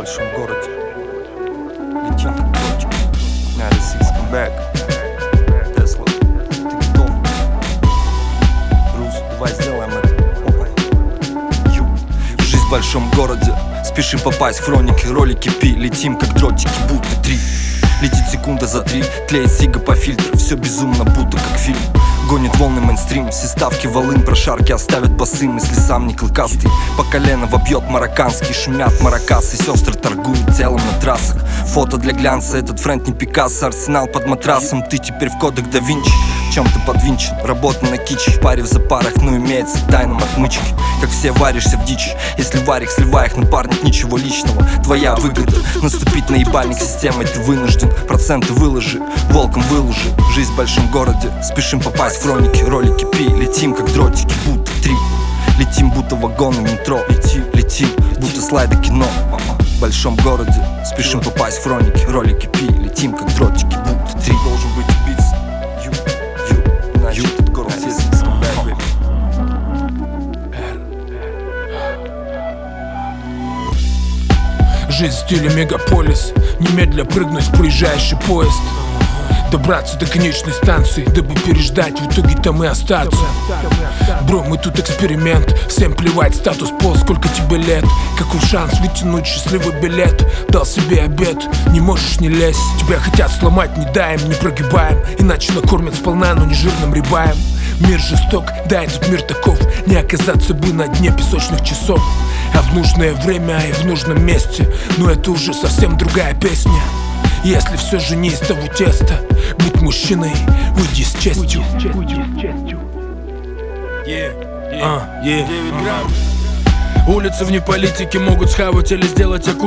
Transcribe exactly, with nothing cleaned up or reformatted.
большом городе. Летим как дротик. Alice come back. Тесла, ты готов? Брус, давай сделаем это. Ю. Жизнь в большом городе. Спешим попасть в хроники, ролики пи. Летим как дротики, будто три. Летит секунда за три, тлеет сига по фильтру. Все безумно, будто как фильм. Гонит волны мейнстрим, все ставки волын, прошарки оставят басы, мысли сам не клыкастый. По колено вобьет марокканский, шумят маракасы, сестры торгуют телом на трассах. Фото для глянца, этот френд не Пикассо, арсенал под матрасом, ты теперь в кодек да Винчи. В чем ты подвинчен, работа на киче, в паре в запарах, но имеется к тайнам отмычки. Как все варишься в дичи, если варик сливай их, напарник, ничего личного. Твоя выгода, наступить на ебальник системой ты вынужден. Проценты выложи, волком выложи. Жизнь в большом городе, спешим попасть в хроники, ролики пи. Летим как дротики, будто три. Летим будто вагоны метро. Летим, летим, будто слайды кино. В большом городе, спешим попасть в хроники, ролики пи. Летим как дротики, будто три. Должен быть убийца. Ю, ю, иначе этот город здесь. Жизнь в стиле мегаполис, немедля прыгнуть в проезжающий поезд. Добраться до конечной станции, дабы переждать, в итоге там и остаться. Бро, мы тут эксперимент, всем плевать статус пол, сколько тебе лет. Какой шанс вытянуть счастливый билет? Дал себе обед, не можешь не лезть. Тебя хотят сломать, не даем, не прогибаем. Иначе накормят сполна, но не жирным рибаем. Мир жесток, да, этот мир таков. Не оказаться бы на дне песочных часов, а в нужное время и в нужном месте. Но это уже совсем другая песня. Если все же не из того теста, будь мужчиной, уйди с честью. Улицы вне политики могут схавать или сделать аккуратно.